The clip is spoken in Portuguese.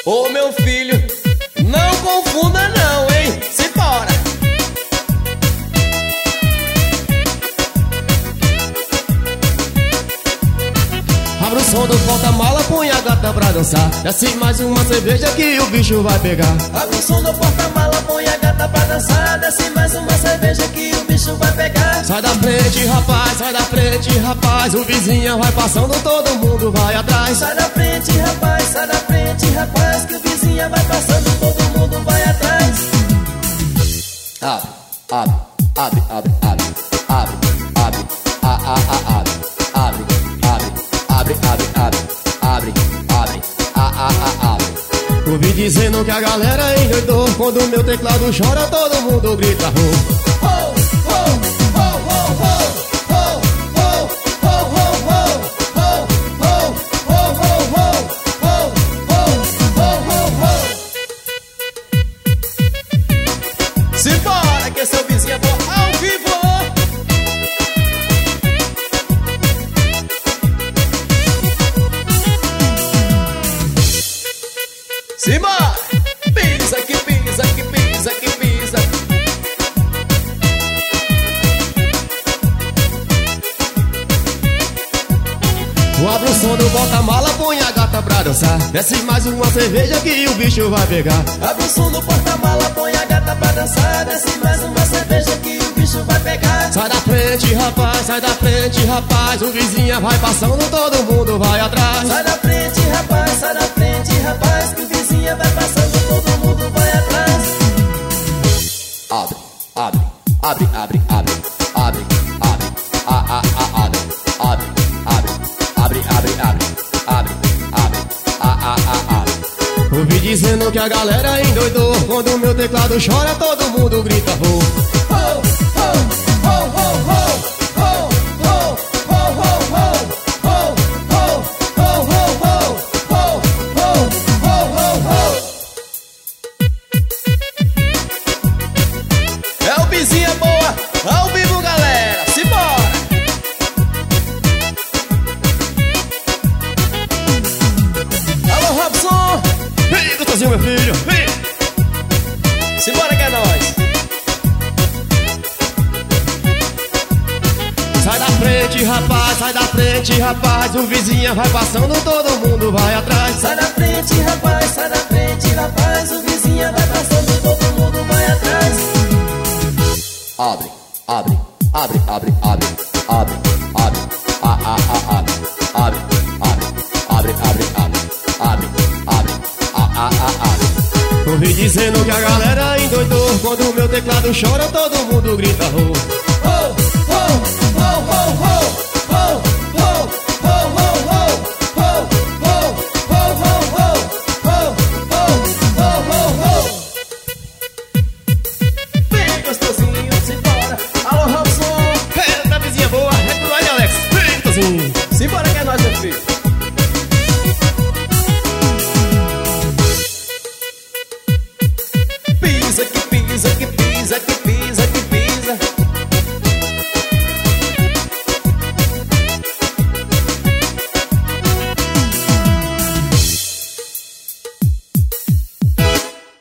Ô meu filho, não confunda não, hein? Simbora! Abre o som do porta-mala, põe a gata pra dançar. Desce mais uma cerveja que o bicho vai pegar. Abre o som do porta-mala, põe a gata pra dançar. Desce mais uma cerveja que o bicho vai pegar. Sai da frente, rapaz, sai da frente, rapaz. O vizinho vai passando, todo mundo vai atrás. Sai da frente, rapaz, sai da frente, rapaz. Que o vizinho vai passando, todo mundo vai atrás. Abre, abre, abre, abre, abre, abre, abre, abre, abre, abre, abre, abre, abre, abre. Ouvi dizendo que a galera endoidou. Quando o meu teclado chora, todo mundo grita ho. Ho, ho, ho, ho, ho. Simbora que seu vizinho é bom ao vivo. Simbora! Pisa que pisa, que pisa, que pisa. Abre o som do porta-mala, põe a gata pra dançar. Desce mais uma cerveja que o bicho vai pegar. Abre o som do porta-mala, põe a gata pra dançar. Desce mais uma cerveja que o bicho vai pegar. Sai da frente, rapaz, sai da frente, rapaz. O vizinho vai passando, todo mundo vai atrás. Sai da frente, rapaz, sai da frente, rapaz. Que o vizinho vai passando, todo mundo vai atrás. Abre, abre, abre, abre, abre, abre, abre, abre, abre, abre, abre, abre, abre, abre. Ouvi dizendo que a galera endoidou. Quando o meu teclado chora, todo mundo grita ho. É o vizinha boa, ao vivo, galera, simbora! Alô, Robson! Vem, Gutozinho, meu filho, vem! Simbora que é nóis! Sai da frente, rapaz, sai da frente, rapaz. O vizinho vai passando, todo mundo vai atrás. Sai da frente, rapaz, sai da frente, rapaz. O vizinho vai passando, todo mundo vai atrás. Abre, abre, abre, abre, abre, abre, abre, abre, abre, abre, abre, abre, abre, abre. Ouvi dizendo que a galera endoidou. Quando o meu teclado chora, todo mundo grita ho. Ho, ho.